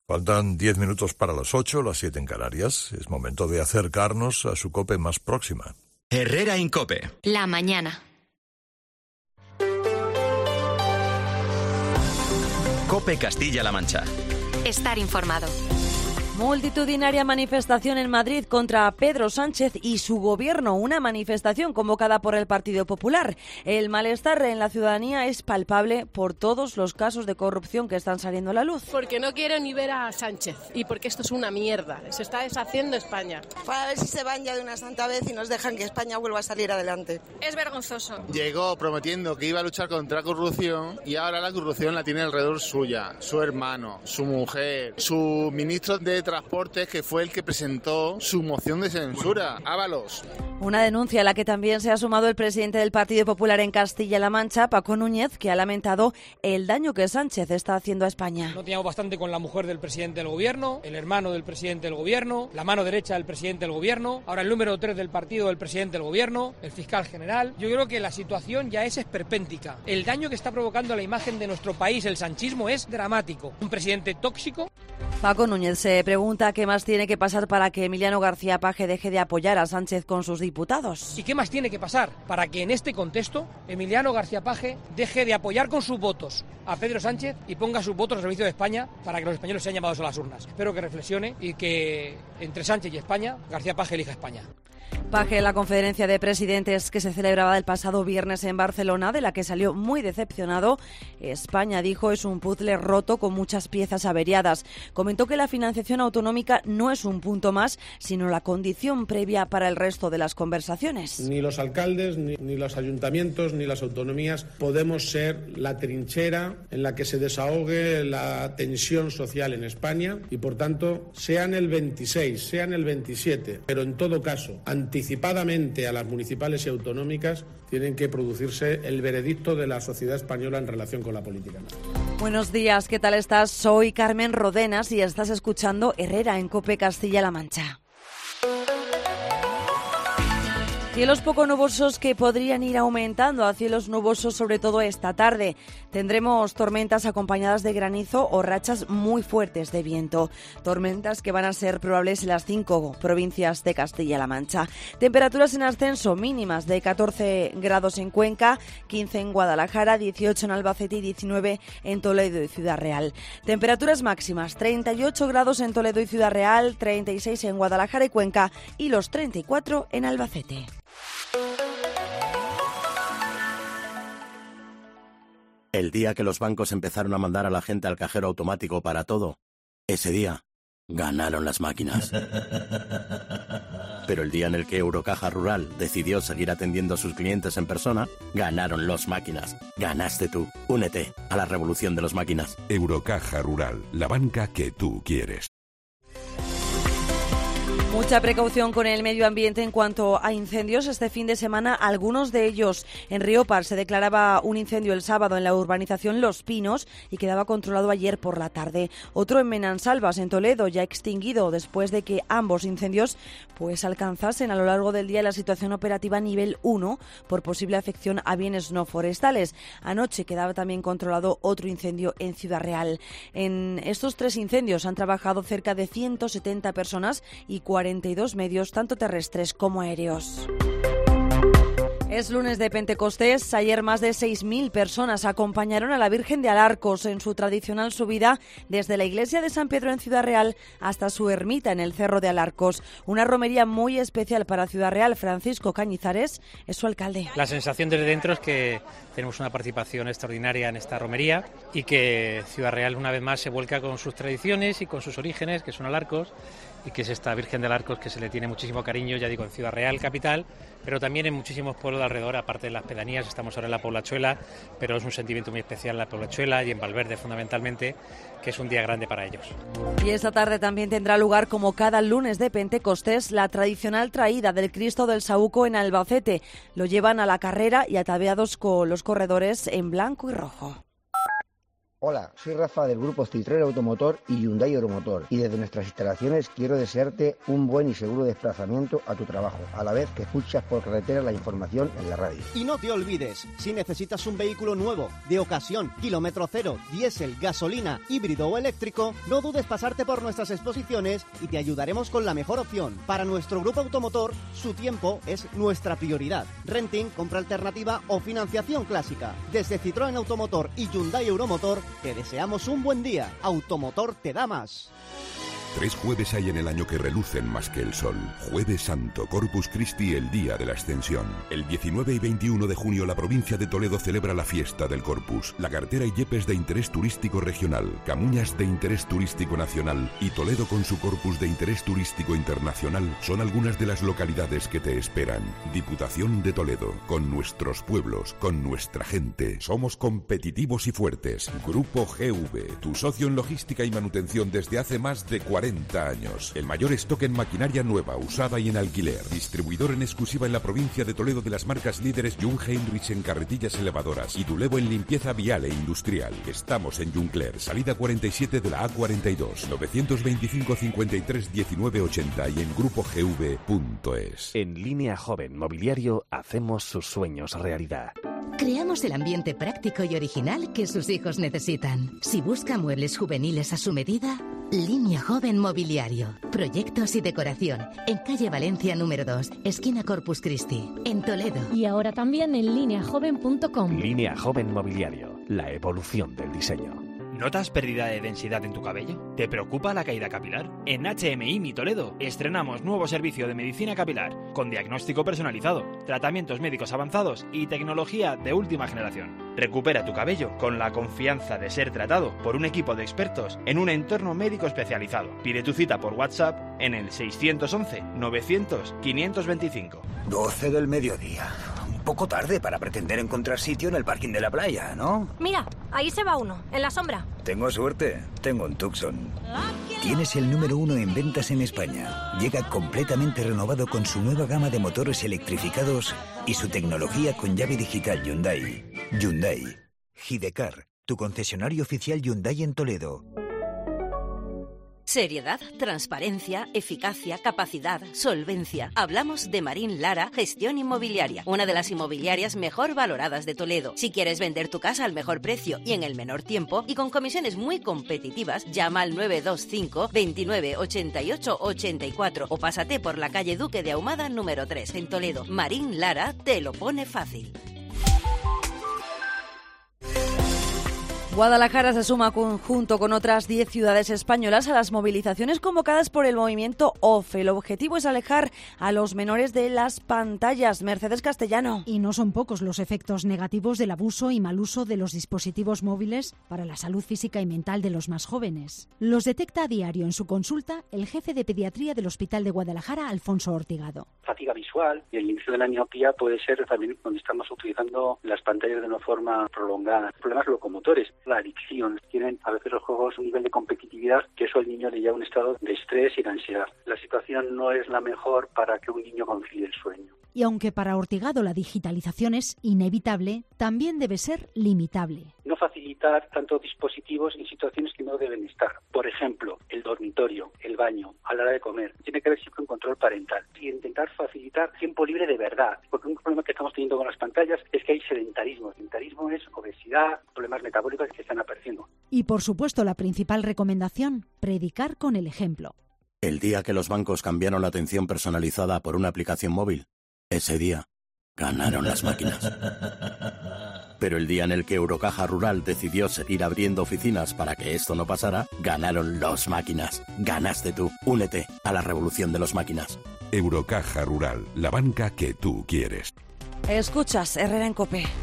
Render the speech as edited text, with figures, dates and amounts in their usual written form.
Faltan 10 minutos para las 8, las 7 en Canarias. Es momento de acercarnos a su COPE más próxima. Herrera en COPE. La mañana. COPE Castilla-La Mancha. Estar informado. Multitudinaria manifestación en Madrid contra Pedro Sánchez y su gobierno, una manifestación convocada por el Partido Popular. El malestar en la ciudadanía es palpable por todos los casos de corrupción que están saliendo a la luz. Porque no quiero ni ver a Sánchez y porque esto es una mierda, se está deshaciendo España. Para ver si se van ya de una santa vez y nos dejan que España vuelva a salir adelante. Es vergonzoso. Llegó prometiendo que iba a luchar contra la corrupción y ahora la corrupción la tiene alrededor suya, su hermano, su mujer, su ministro de Transportes, que fue el que presentó su moción de censura, Ábalos. Una denuncia a la que también se ha sumado el presidente del Partido Popular en Castilla-La Mancha, Paco Núñez, que ha lamentado el daño que Sánchez está haciendo a España. No teníamos bastante con la mujer del presidente del gobierno, el hermano del presidente del gobierno, la mano derecha del presidente del gobierno, ahora el número 3 del partido del presidente del gobierno, el fiscal general. Yo creo que la situación ya es esperpéntica. El daño que está provocando a la imagen de nuestro país, el sanchismo, es dramático. Un presidente tóxico. Paco Núñez se pregunta qué más tiene que pasar para que Emiliano García Paje deje de apoyar a Sánchez con sus diputados. ¿Y qué más tiene que pasar para que en este contexto Emiliano García Paje deje de apoyar con sus votos a Pedro Sánchez y ponga sus votos al servicio de España para que los españoles sean llamados a las urnas? Espero que reflexione y que entre Sánchez y España, García Paje elija España. Paje en la conferencia de presidentes que se celebraba el pasado viernes en Barcelona, de la que salió muy decepcionado. España, dijo, es un puzzle roto con muchas piezas averiadas. Comentó que la financiación autonómica no es un punto más, sino la condición previa para el resto de las conversaciones. Ni los alcaldes, ni los ayuntamientos, ni las autonomías podemos ser la trinchera en la que se desahogue la tensión social en España y, por tanto, sean el 26, sean el 27, pero en todo caso, anticipadamente a las municipales y autonómicas, tienen que producirse el veredicto de la sociedad española en relación con la política. Buenos días, ¿qué tal estás? Soy Carmen Rodenas y estás escuchando Herrera en COPE Castilla-La Mancha. Cielos poco nubosos que podrían ir aumentando a cielos nubosos sobre todo esta tarde. Tendremos tormentas acompañadas de granizo o rachas muy fuertes de viento. Tormentas que van a ser probables en las 5 provincias de Castilla-La Mancha. Temperaturas en ascenso mínimas de 14 grados en Cuenca, 15 en Guadalajara, 18 en Albacete y 19 en Toledo y Ciudad Real. Temperaturas máximas, 38 grados en Toledo y Ciudad Real, 36 en Guadalajara y Cuenca y los 34 en Albacete. El día que los bancos empezaron a mandar a la gente al cajero automático para todo, ese día ganaron las máquinas. Pero el día en el que Eurocaja Rural decidió seguir atendiendo a sus clientes en persona, ganaron los máquinas. Ganaste tú. Únete a la revolución de los máquinas. Eurocaja Rural, la banca que tú quieres. Mucha precaución con el medio ambiente en cuanto a incendios. Este fin de semana, algunos de ellos en Riópar. Se declaraba un incendio el sábado en la urbanización Los Pinos y quedaba controlado ayer por la tarde. Otro en Menansalvas, en Toledo, ya extinguido después de que ambos incendios alcanzasen a lo largo del día la situación operativa nivel 1 por posible afección a bienes no forestales. Anoche quedaba también controlado otro incendio en Ciudad Real. En estos 3 incendios han trabajado cerca de 170 personas y 42 medios, tanto terrestres como aéreos. Es lunes de Pentecostés. Ayer más de 6.000 personas acompañaron a la Virgen de Alarcos en su tradicional subida desde la iglesia de San Pedro en Ciudad Real hasta su ermita en el Cerro de Alarcos. Una romería muy especial para Ciudad Real. Francisco Cañizares es su alcalde. La sensación desde dentro es que tenemos una participación extraordinaria en esta romería y que Ciudad Real una vez más se vuelca con sus tradiciones y con sus orígenes, que son Alarcos, y que es esta Virgen de Alarcos que se le tiene muchísimo cariño, ya digo, en Ciudad Real, capital, pero también en muchísimos pueblos de alrededor, aparte de las pedanías. Estamos ahora en la Poblachuela, pero es un sentimiento muy especial en la Poblachuela y en Valverde fundamentalmente, que es un día grande para ellos. Y esta tarde también tendrá lugar, como cada lunes de Pentecostés, la tradicional traída del Cristo del Saúco en Albacete. Lo llevan a la carrera y ataviados con los corredores en blanco y rojo. Hola, soy Rafa del grupo Citroën Automotor y Hyundai Euromotor y desde nuestras instalaciones quiero desearte un buen y seguro desplazamiento a tu trabajo, a la vez que escuchas por carretera la información en la radio. Y no te olvides, si necesitas un vehículo nuevo, de ocasión, kilómetro cero, diésel, gasolina, híbrido o eléctrico, no dudes pasarte por nuestras exposiciones y te ayudaremos con la mejor opción. Para nuestro grupo automotor, su tiempo es nuestra prioridad. Renting, compra alternativa o financiación clásica. Desde Citroën Automotor y Hyundai Euromotor, te deseamos un buen día. Automotor te da más. 3 jueves hay en el año que relucen más que el sol. Jueves Santo, Corpus Christi, el día de la Ascensión. El 19 y 21 de junio la provincia de Toledo celebra la fiesta del Corpus. La Cartera y Yepes de interés turístico regional, Camuñas de interés turístico nacional y Toledo con su Corpus de interés turístico internacional son algunas de las localidades que te esperan. Diputación de Toledo, con nuestros pueblos, con nuestra gente. Somos competitivos y fuertes. Grupo GV, tu socio en logística y manutención desde hace más de 40 años. El mayor stock en maquinaria nueva, usada y en alquiler. Distribuidor en exclusiva en la provincia de Toledo de las marcas líderes Jung Heinrich en carretillas elevadoras y Dulevo en limpieza vial e industrial. Estamos en Juncler, salida 47 de la A42, 925 53 19 80 y en grupogv.es. En Línea Joven Mobiliario hacemos sus sueños realidad. Creamos el ambiente práctico y original que sus hijos necesitan. Si busca muebles juveniles a su medida, Línea Joven Mobiliario. Proyectos y decoración. En calle Valencia número 2, esquina Corpus Christi, en Toledo. Y ahora también en lineajoven.com. Línea Joven Mobiliario. La evolución del diseño. ¿Notas pérdida de densidad en tu cabello? ¿Te preocupa la caída capilar? En HMI Mi Toledo estrenamos nuevo servicio de medicina capilar con diagnóstico personalizado, tratamientos médicos avanzados y tecnología de última generación. Recupera tu cabello con la confianza de ser tratado por un equipo de expertos en un entorno médico especializado. Pide tu cita por WhatsApp en el 611 900 525. 12 del mediodía. Un poco tarde para pretender encontrar sitio en el parking de la playa, ¿no? Mira, ahí se va uno, en la sombra. Tengo suerte, tengo un Tucson. Tienes el número 1 en ventas en España. Llega completamente renovado con su nueva gama de motores electrificados y su tecnología con llave digital Hyundai. Hyundai. Gidecar, tu concesionario oficial Hyundai en Toledo. Seriedad, transparencia, eficacia, capacidad, solvencia. Hablamos de Marín Lara Gestión Inmobiliaria, una de las inmobiliarias mejor valoradas de Toledo. Si quieres vender tu casa al mejor precio y en el menor tiempo y con comisiones muy competitivas, llama al 925 29 88 84 o pásate por la calle Duque de Ahumada número 3 en Toledo. Marín Lara te lo pone fácil. Guadalajara se suma junto con otras 10 ciudades españolas a las movilizaciones convocadas por el movimiento OFE. El objetivo es alejar a los menores de las pantallas. Mercedes Castellano. Y no son pocos los efectos negativos del abuso y mal uso de los dispositivos móviles para la salud física y mental de los más jóvenes. Los detecta a diario en su consulta el jefe de pediatría del Hospital de Guadalajara, Alfonso Ortigado. Fatiga visual y el inicio de la miopía puede ser también cuando estamos utilizando las pantallas de una forma prolongada. Problemas locomotores. La adicción. Tienen a veces los juegos un nivel de competitividad que eso al niño le lleva a un estado de estrés y de ansiedad. La situación no es la mejor para que un niño concilie el sueño. Y aunque para Ortigado la digitalización es inevitable, también debe ser limitable. No facilitar tantos dispositivos en situaciones que no deben estar. Por ejemplo, el dormitorio, el baño, a la hora de comer. Tiene que haber siempre un control parental. Y intentar facilitar tiempo libre de verdad. Porque un problema que estamos teniendo con las pantallas es que hay sedentarismo. El sedentarismo es obesidad, problemas metabólicos que están apareciendo. Y por supuesto la principal recomendación, predicar con el ejemplo. El día que los bancos cambiaron la atención personalizada por una aplicación móvil, ese día ganaron las máquinas. Pero el día en el que Eurocaja Rural decidió seguir abriendo oficinas para que esto no pasara, ganaron los máquinas. Ganaste tú. Únete a la revolución de los máquinas. Eurocaja Rural, la banca que tú quieres. Escuchas Herrera en COPE.